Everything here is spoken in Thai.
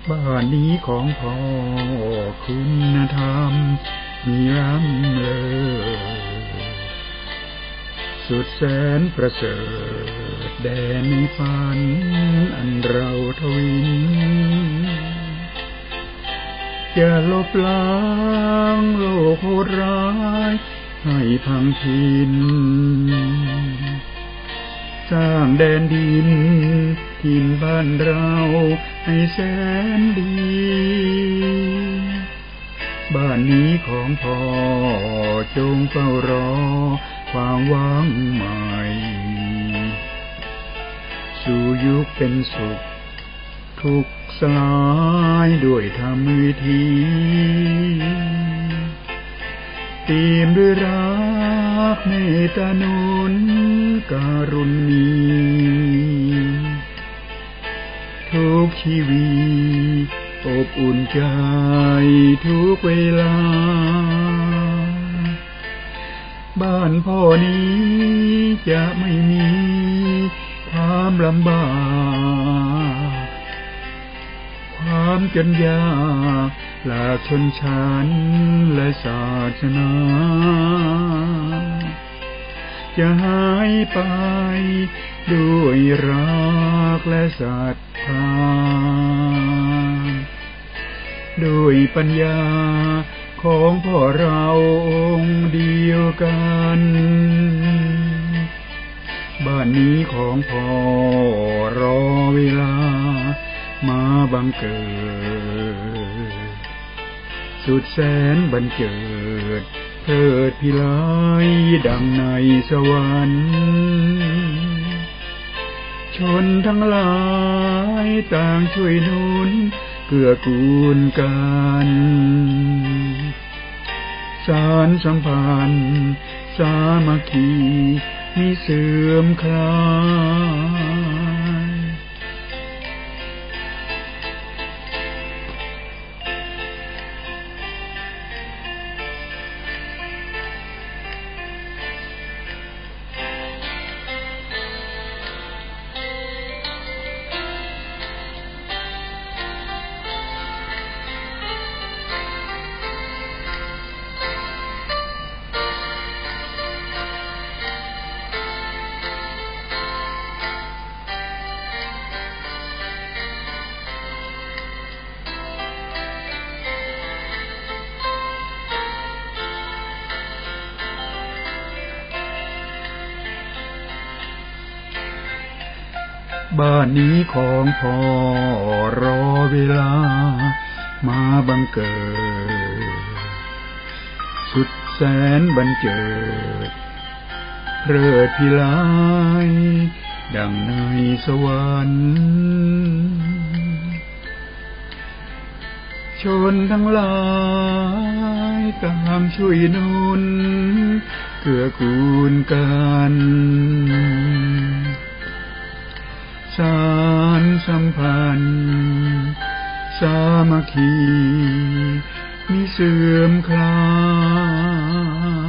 บ้านนี้ของพ่อคุณธรรมมีล้ำเลอสุดแสนประเสริฐแดนในฝันอันเราทวินจะลบล้างโลกโหดร้ายให้พังพินสร้างแดนดินถิ่นบ้านเราให้แสนดีบ้านนี้ของพ่อจงเฝ้ารอความหวังใหม่สู่ยุคเป็นสุขทุกสลายด้วยธรรมวิธีเต็มด้วยรักเมตตาหนุนการุณีทุกชีวิตอบอุ่นใจทุกเวลาบ้านพ่อนี้จะไม่มีความลำบากความจนยากหลากชนชั้นและศาสนาจะหายไปด้วยรักและศรัทธาด้วยปัญญาของพ่อเราองค์เดียวกันบ้านนี้ของพ่อรอเวลามาบังเกิดสุดแสนบันเจิดเทิดพิไลดังในสวรรค์ชนทั้งหลายต่างช่วยหนุนเกื้อกูลกันสานสัมพันธ์สามัคคีมิเสื่อมคลายบ้านนี้ของพ่อรอเวลามาบังเกิดสุดแสนบันเจิดเพลิดพิไลดังในสวรรค์ชนทั้งหลายต่างช่วยหนุนเกื้อกูลกันสานสัมพันธ์สามัคคีมิเสื่อมคลาย